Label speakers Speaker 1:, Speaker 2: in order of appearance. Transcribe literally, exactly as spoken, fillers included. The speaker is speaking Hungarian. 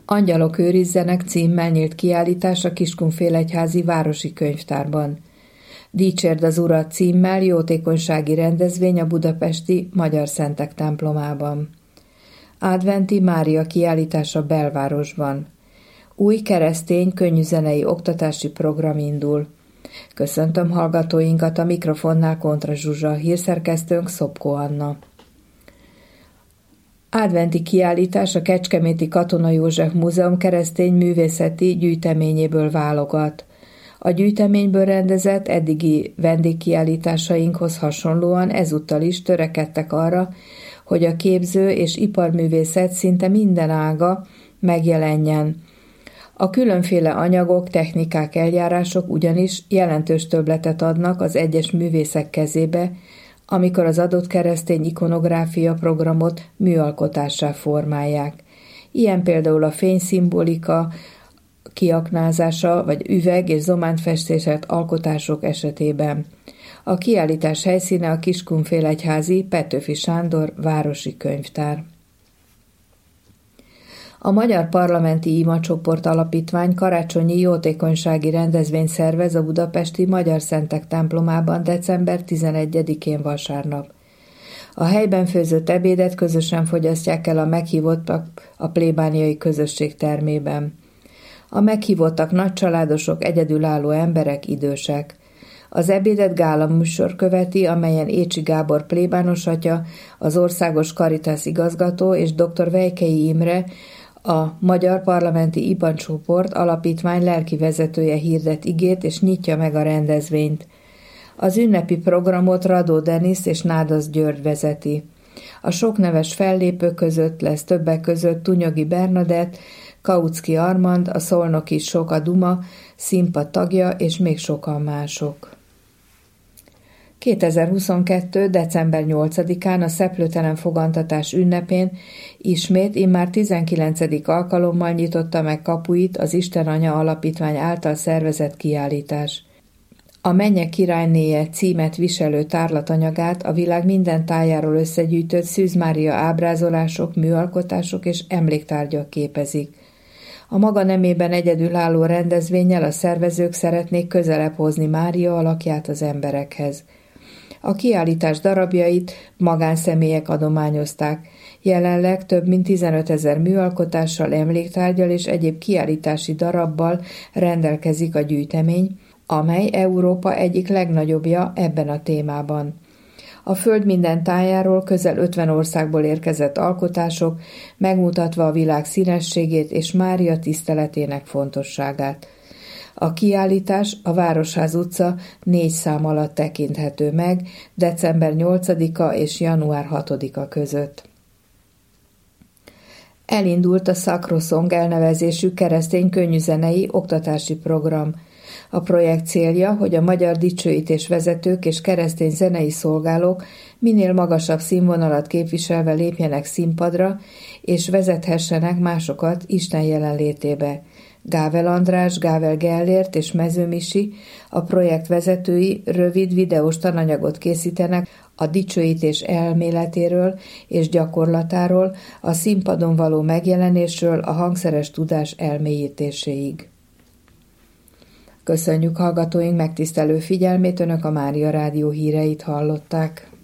Speaker 1: Angyalok őrizzenek címmel nyílt kiállítás a Kiskunfélegyházi Városi Könyvtárban. Dicsérd az Urat címmel jótékonysági rendezvény a budapesti Magyar Szentek templomában. Adventi Mária kiállítása belvárosban. Új keresztény könnyűzenei oktatási program indul. Köszöntöm hallgatóinkat, a mikrofonnál Kontra Zsuzsa, hírszerkesztőnk Szopko Anna. Adventi kiállítás a Kecskeméti Katona József Múzeum keresztény művészeti gyűjteményéből válogat. A gyűjteményből rendezett eddigi vendégkiállításainkhoz hasonlóan ezúttal is törekedtek arra, hogy a képző és iparművészet szinte minden ága megjelenjen. A különféle anyagok, technikák, eljárások ugyanis jelentős többletet adnak az egyes művészek kezébe, amikor az adott keresztény ikonográfia programot műalkotássá formálják. Ilyen például a fényszimbolika kiaknázása, vagy üveg- és zomántfestések alkotások esetében. A kiállítás helyszíne a Kiskunfélegyházi Petőfi Sándor Városi Könyvtár. A Magyar Parlamenti Imacsoport Alapítvány karácsonyi jótékonysági rendezvényt szervez a budapesti Magyar Szentek templomában december tizenegyedikén vasárnap. A helyben főzött ebédet közösen fogyasztják el a meghívottak a plébániai közösség termében. A meghívottak nagycsaládosok, egyedülálló emberek, idősek. Az ebédet gála műsor követi, amelyen Écsi Gábor plébános atya, az Országos Caritas igazgató és dr. Vejkei Imre, a Magyar Parlamenti Imacsoport Alapítvány lelki vezetője hirdet igét és nyitja meg a rendezvényt. Az ünnepi programot Radó Denis és Nádasz György vezeti. A sokneves fellépők között lesz többek között Tunyogi Bernadett, Kautsky Armand, a szolnoki Soka Duma színpad tagja és még sokan mások. kétezer-huszonkettő. december nyolcadikán a Szeplőtelen Fogantatás ünnepén ismét immár tizenkilencedik alkalommal nyitotta meg kapuit az Isten Anya Alapítvány által szervezett kiállítás. A Mennyek királynéje címet viselő tárlatanyagát a világ minden tájáról összegyűjtött Szűz Mária ábrázolások, műalkotások és emléktárgyak képezik. A maga nemében egyedülálló rendezvénnyel a szervezők szeretnék közelebb hozni Mária alakját az emberekhez. A kiállítás darabjait magánszemélyek adományozták. Jelenleg több mint tizenötezer műalkotással, emléktárggyal és egyéb kiállítási darabbal rendelkezik a gyűjtemény, amely Európa egyik legnagyobbja ebben a témában. A föld minden tájáról közel ötven országból érkezett alkotások, megmutatva a világ színességét és Mária tiszteletének fontosságát. A kiállítás a Városház utca négy szám alatt tekinthető meg december nyolcadika és január hatodika között. Elindult a Sacrosong elnevezésű keresztény könnyűzenei oktatási program. A projekt célja, hogy a magyar dicsőítés vezetők és keresztény zenei szolgálók minél magasabb színvonalat képviselve lépjenek színpadra, és vezethessenek másokat Isten jelenlétébe. Gável András, Gável Gellért és Mező Misi, a projekt vezetői rövid videós tananyagot készítenek a dicsőítés elméletéről és gyakorlatáról, a színpadon való megjelenésről a hangszeres tudás elmélyítéséig. Köszönjük hallgatóink megtisztelő figyelmét, Önök a Mária Rádió híreit hallották.